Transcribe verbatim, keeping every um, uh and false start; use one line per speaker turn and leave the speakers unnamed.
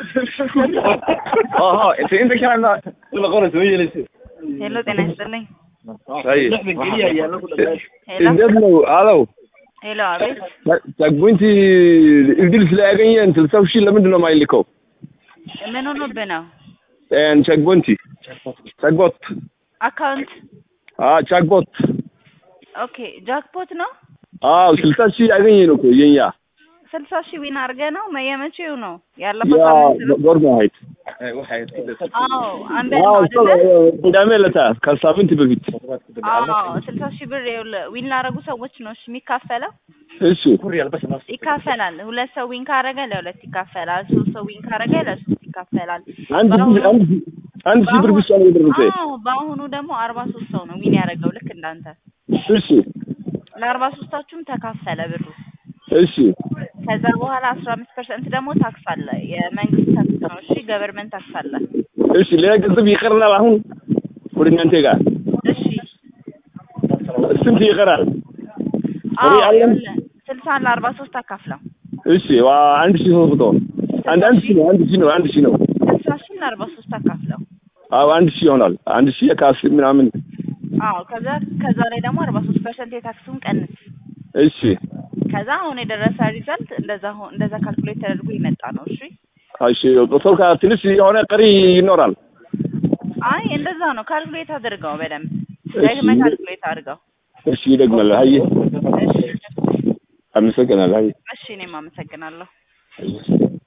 اه انت انت كان لا قرص وهي لسه
hello ጤና ይስጥልኝ
طيب እንደምን አለው
ሄሎ አቤት
ታግቡንቲ እድል ስለያገኘ እንትን ሰው እሺ ለምንድን ነው የማይልከው
ምን ሆኖብህ ነው
እን ቻግቦንቲ ቻግቦት
አካውንት
አ ቻግቦት
ኦኬ ጃክፖት ነው
አዎ ስልሳ ሺህ ያገኘ ነው እኮ የኛ
ስልሳ ሺህ ዊን አድርገህ ነው መየመቼው ነው ያለፈው ሳምንት ነው
ጎርማይት
አዎ አንበል
እንደመለታ ከሳምንት በፊት
አዎ ስልሳ ሺህ ብር ዊን ላደረጉ ሰዎች ነው እሺ የሚካፈለው
እሺ
ይካፈላል ሁለት ሰው ዊን ካረገ ለሁለት ይካፈላል ሶስት ሰው ዊን ካረገ ለሶስት ይካፈላል
አንድ አንድ አንድ ሺህ ብር ብቻ ነው የደረሰኝ
አዎ በአሁኑ ደግሞ አርባ ሶስት ሰው ነው ዊን ያደረገው ልክ እንዳንተ
እሺ
ለአርባ ሶስታችሁም ተካፈለ ብሩ
እሺ
ከዛ በኋላ አስራ አምስት ፐርሰንት ደግሞ ታክስ አለ የመንግስት ታክስ ነው እሺ ገቨርንመንት ታክስ አለ
እሺ ለገንዘብ ይቀርናል አሁን ወደ እናንተ ጋር
እሺ
ስንት ይቀራል
አዎ ስልሳ ለአርባ ሶስት አካፍለው
እሺ ዋ አንድ ሺህ ሶስት መቶ አንድ አንድ ሺህ ነው አንድ ሺህ ነው አንድ ሺህ ነው
ስልሳ ሺህ ለአርባ ሶስት አካፍለው
አዎ አንድ ሺህ ይሆናል አንድ ሺህ ካስ ምናምን
አዎ ከዛ ከዛ ላይ ደግሞ አርባ ሶስት ፐርሰንት የታክሱን ቀንስ
እሺ
ከዛ አሁን የደረሰ ሪዛልት እንደዛ እንደዛ ካልኩሌት ተደርጎ ይመጣ ነው እሺ
እሺ ዶክተር ካትንስ የሆነ ቀሪ ይኖራል
አይ እንደዛ ነው ካልኩሌት አድርገው በደንብ ደግመህ ካልኩሌት አድርገው
እሺ ደግመህ አይ
እሺ
አመሰግናለሁ አይ
እሺ እኔም አመሰግናለሁ